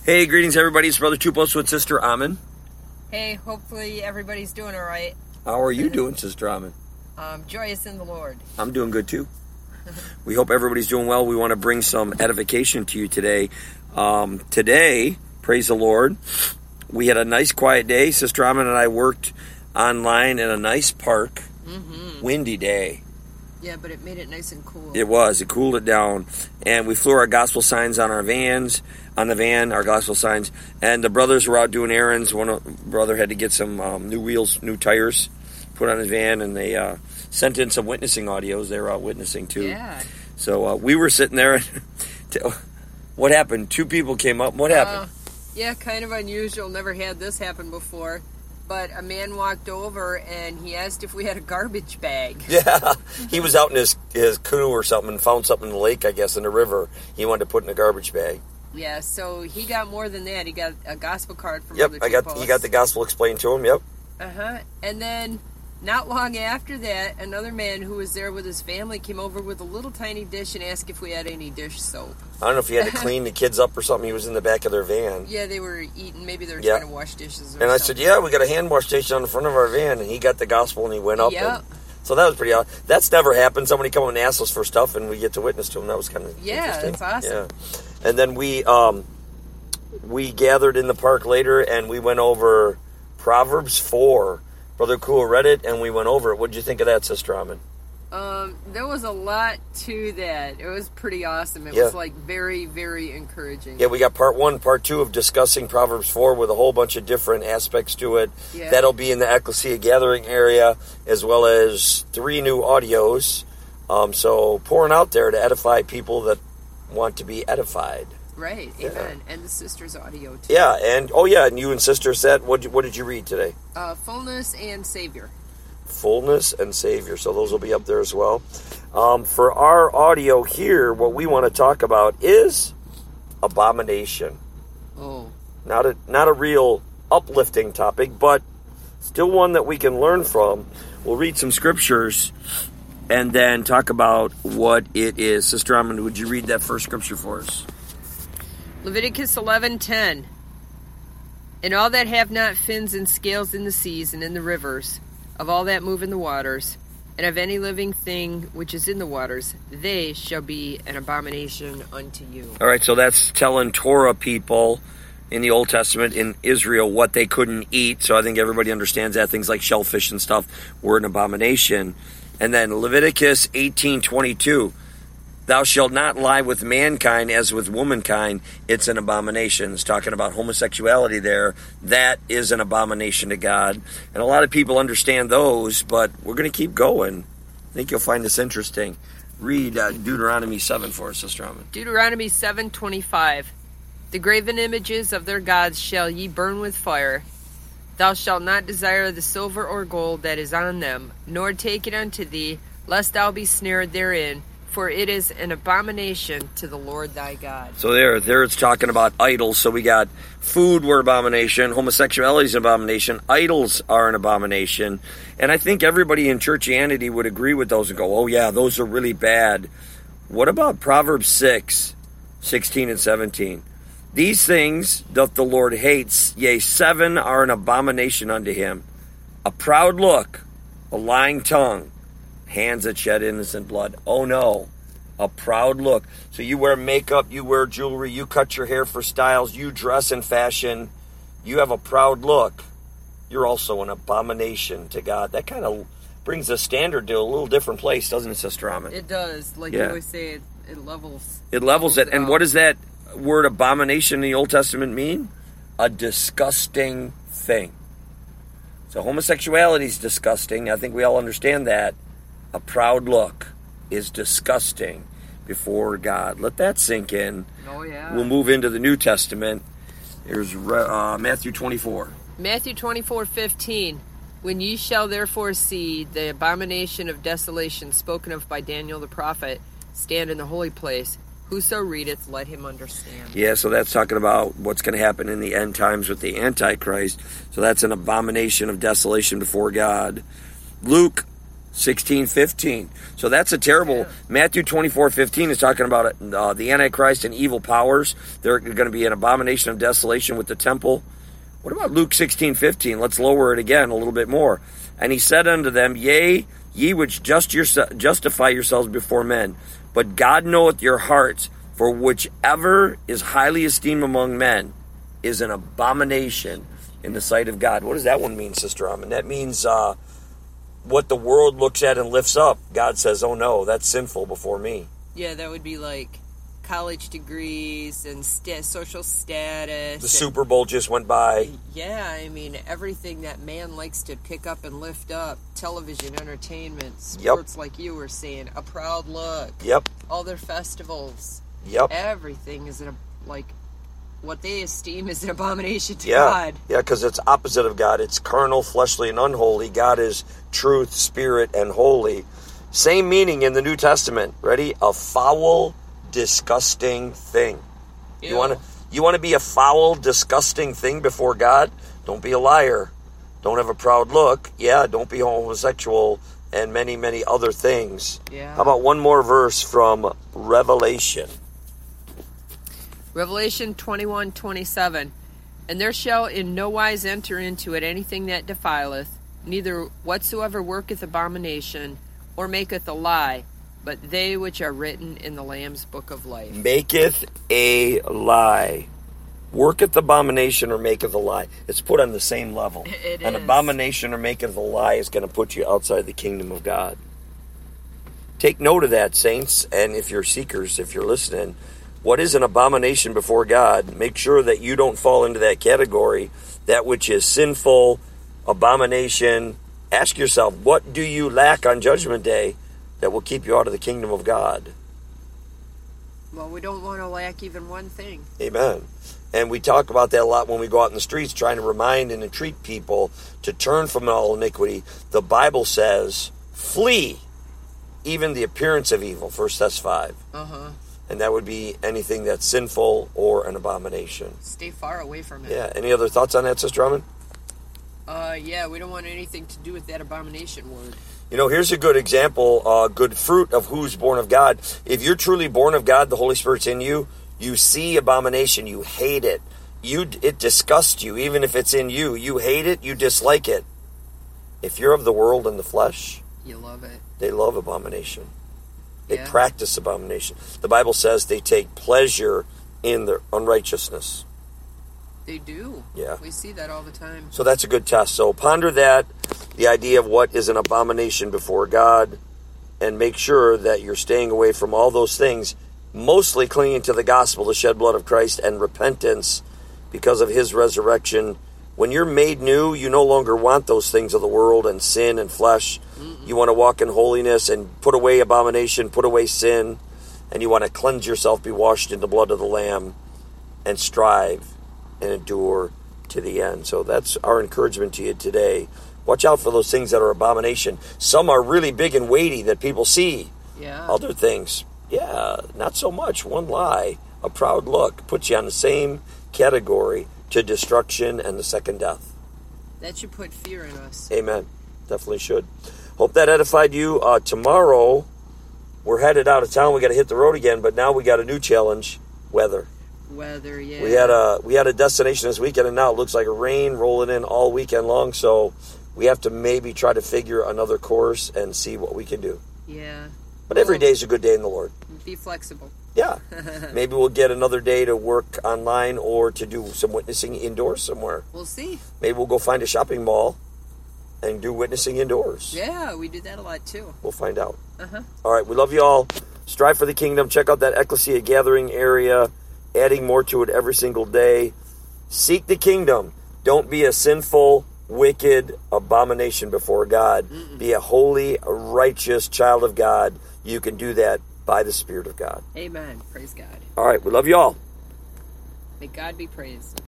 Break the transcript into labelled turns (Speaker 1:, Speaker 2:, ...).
Speaker 1: Hey, greetings everybody. It's Brother Tupos with Sister Amin.
Speaker 2: Hey, hopefully everybody's doing all right.
Speaker 1: How are you doing, Sister Amin?
Speaker 2: Joyous in the Lord.
Speaker 1: I'm doing good too. We hope everybody's doing well. We want to bring some edification to you today. Today, praise the Lord, we had a nice quiet day. Sister Amin and I worked online in a nice park. Windy day.
Speaker 2: Yeah, but it made it nice and cool.
Speaker 1: It was. It cooled it down. And we flew our gospel signs on our vans, on the van, our gospel signs. And the brothers were out doing errands. One brother had to get some new wheels, new tires, put on his van, and they sent in some witnessing audios. They were out witnessing too.
Speaker 2: Yeah.
Speaker 1: So we were sitting there. What happened? Two people came up. What happened?
Speaker 2: Yeah, kind of unusual. Never had this happen before. But a man walked over and he asked if we had a garbage bag.
Speaker 1: Yeah, he was out in his canoe or something and found something in the lake, I guess, in the river. He wanted to put in a garbage bag.
Speaker 2: Yeah, so he got more than that. He got a gospel card from
Speaker 1: Yep,
Speaker 2: Brother
Speaker 1: he got the gospel explained to him. Yep.
Speaker 2: And then not long after that, another man who was there with his family came over with a little tiny dish and asked if we had any dish soap.
Speaker 1: I don't know if he had to clean the kids up or something. He was in the back of their van.
Speaker 2: Yeah, they were eating. Maybe they were trying to wash dishes or something.
Speaker 1: And I said, yeah, we got a hand wash station on the front of our van. And he got the gospel and he went up.
Speaker 2: Yep.
Speaker 1: And, so that was pretty odd. That's never happened. Somebody come and ask us for stuff and we get to witness to them. That was kind of interesting.
Speaker 2: That's awesome.
Speaker 1: Yeah. And then we gathered in the park later and we went over Proverbs 4. Brother Cool read it and we went over it. What did you think of that, Sister Amin?
Speaker 2: There was a lot to that. It was pretty awesome. It was like very, very encouraging.
Speaker 1: Yeah, we got part 1, part 2 of discussing Proverbs 4 with a whole bunch of different aspects to it.
Speaker 2: Yeah.
Speaker 1: That'll be in the Ecclesia Gathering area, as well as 3 new audios. So pouring out there to edify people that want to be edified.
Speaker 2: Right, amen. And the sister's audio too.
Speaker 1: Yeah, and you and Sister said, what did you read today?
Speaker 2: Fullness and Savior.
Speaker 1: Fullness and Savior. So those will be up there as well. For our audio here, what we want to talk about is abomination.
Speaker 2: Oh.
Speaker 1: Not a real uplifting topic, but still one that we can learn from. We'll read some scriptures and then talk about what it is. Sister Amin, would you read that first scripture for us?
Speaker 2: Leviticus 11:10. And all that have not fins and scales in the seas and in the rivers, of all that move in the waters, and of any living thing which is in the waters, they shall be an abomination unto you.
Speaker 1: All right, so that's telling Torah people in the Old Testament in Israel what they couldn't eat. So I think everybody understands that. Things like shellfish and stuff were an abomination. And then Leviticus 18:22. Thou shalt not lie with mankind as with womankind. It's an abomination. It's talking about homosexuality there. That is an abomination to God. And a lot of people understand those, but we're going to keep going. I think you'll find this interesting. Read Deuteronomy 7 for us, Sister Amin.
Speaker 2: Deuteronomy 7:25. The graven images of their gods shall ye burn with fire. Thou shalt not desire the silver or gold that is on them, nor take it unto thee, lest thou be snared therein. For it is an abomination to the Lord thy God. So
Speaker 1: there it's talking about idols. So we got food were abomination, homosexuality is an abomination, idols are an abomination. And I think everybody in churchianity would agree with those and go, oh yeah, those are really bad. What about Proverbs 6:16 and 17? These things doth the Lord hates, yea, 7 are an abomination unto him. A proud look, a lying tongue, hands that shed innocent blood. Oh no, a proud look. So you wear makeup, you wear jewelry, you cut your hair for styles, you dress in fashion, you have a proud look. You're also an abomination to God. That kind of brings the standard to a little different place, doesn't it, Sister Amin?
Speaker 2: It does. Like you always say, it levels.
Speaker 1: It levels it. And what does that word abomination in the Old Testament mean? A disgusting thing. So homosexuality is disgusting. I think we all understand that. A proud look is disgusting before God. Let that sink in.
Speaker 2: Oh, yeah.
Speaker 1: We'll move into the New Testament. Here's Matthew 24.
Speaker 2: Matthew 24:15. When ye shall therefore see the abomination of desolation spoken of by Daniel the prophet stand in the holy place, whoso readeth, let him understand.
Speaker 1: Yeah, so that's talking about what's going to happen in the end times with the Antichrist. So that's an abomination of desolation before God. Luke 16:15. So that's a terrible.
Speaker 2: Yeah.
Speaker 1: Matthew 24:15 is talking about the Antichrist and evil powers. They're going to be an abomination of desolation with the temple. What about Luke 16:15? Let's lower it again a little bit more. And he said unto them, Yea, ye which justify yourselves before men, but God knoweth your hearts, for whichever is highly esteemed among men is an abomination in the sight of God. What does that one mean, Sister Amin? That means what the world looks at and lifts up. God says, oh no, that's sinful before me.
Speaker 2: Yeah, that would be like college degrees and social status.
Speaker 1: The Super Bowl just went by.
Speaker 2: Yeah, I mean, everything that man likes to pick up and lift up. Television, entertainment, sports, like you were saying. A proud look.
Speaker 1: Yep.
Speaker 2: All their festivals.
Speaker 1: Yep.
Speaker 2: Everything is what they esteem is an abomination to God.
Speaker 1: Yeah, because it's opposite of God. It's carnal, fleshly, and unholy. God is truth, spirit, and holy. Same meaning in the New Testament. Ready? A foul, disgusting thing.
Speaker 2: Ew.
Speaker 1: You want to be a foul, disgusting thing before God? Don't be a liar. Don't have a proud look. Yeah, don't be homosexual and many, many other things.
Speaker 2: Yeah.
Speaker 1: How about one more verse from Revelation?
Speaker 2: Revelation 21:27. And there shall in no wise enter into it anything that defileth, neither whatsoever worketh abomination, or maketh a lie, but they which are written in the Lamb's book of life.
Speaker 1: Maketh a lie. Worketh abomination or maketh a lie. It's put on the same level. An abomination or maketh a lie is going to put you outside the kingdom of God. Take note of that, saints, and if you're seekers, if you're listening, what is an abomination before God? Make sure that you don't fall into that category, that which is sinful, abomination. Ask yourself, what do you lack on Judgment Day that will keep you out of the kingdom of God?
Speaker 2: Well, we don't want to lack even one thing.
Speaker 1: Amen. And we talk about that a lot when we go out in the streets, trying to remind and entreat people to turn from all iniquity. The Bible says, flee even the appearance of evil, 1 Thess 5. And that would be anything that's sinful or an abomination.
Speaker 2: Stay far away from it.
Speaker 1: Yeah. Any other thoughts on that, Sister Amin?
Speaker 2: Yeah, we don't want anything to do with that abomination word.
Speaker 1: You know, here's a good example, good fruit of who's born of God. If you're truly born of God, the Holy Spirit's in you, you see abomination, you hate it. It disgusts you, even if it's in you. You hate it, you dislike it. If you're of the world and the flesh,
Speaker 2: you love it.
Speaker 1: They love abomination. They
Speaker 2: Yeah.
Speaker 1: practice abomination. The Bible says they take pleasure in their unrighteousness.
Speaker 2: They do.
Speaker 1: Yeah.
Speaker 2: We see that all the time.
Speaker 1: So that's a good test. So ponder that, the idea of what is an abomination before God, and make sure that you're staying away from all those things, mostly clinging to the gospel, the shed blood of Christ, and repentance because of his resurrection. When you're made new, you no longer want those things of the world and sin and flesh. You want to walk in holiness and put away abomination, put away sin, and you want to cleanse yourself, be washed in the blood of the Lamb, and strive and endure to the end. So that's our encouragement to you today. Watch out for those things that are abomination. Some are really big and weighty that people see.
Speaker 2: Yeah.
Speaker 1: Other things, not so much. One lie, a proud look, puts you on the same category to destruction and the second death.
Speaker 2: That should put fear in us.
Speaker 1: Amen. Definitely should. Hope that edified you. Tomorrow, we're headed out of town. We got to hit the road again, but now we got a new challenge: weather.
Speaker 2: Weather, yeah.
Speaker 1: We had a destination this weekend, and now it looks like rain rolling in all weekend long. So we have to maybe try to figure another course and see what we can do.
Speaker 2: Yeah.
Speaker 1: But every day is a good day in the Lord.
Speaker 2: Be flexible.
Speaker 1: Yeah. Maybe we'll get another day to work online or to do some witnessing indoors somewhere.
Speaker 2: We'll see.
Speaker 1: Maybe we'll go find a shopping mall and do witnessing indoors.
Speaker 2: Yeah, we do that a lot too.
Speaker 1: We'll find out. All right, we love you all. Strive for the kingdom. Check out that Ecclesia gathering area. Adding more to it every single day. Seek the kingdom. Don't be a sinful, wicked abomination before God. Be a holy, righteous child of God. You can do that by the Spirit of God.
Speaker 2: Amen. Praise God.
Speaker 1: All right, we love you all.
Speaker 2: May God be praised.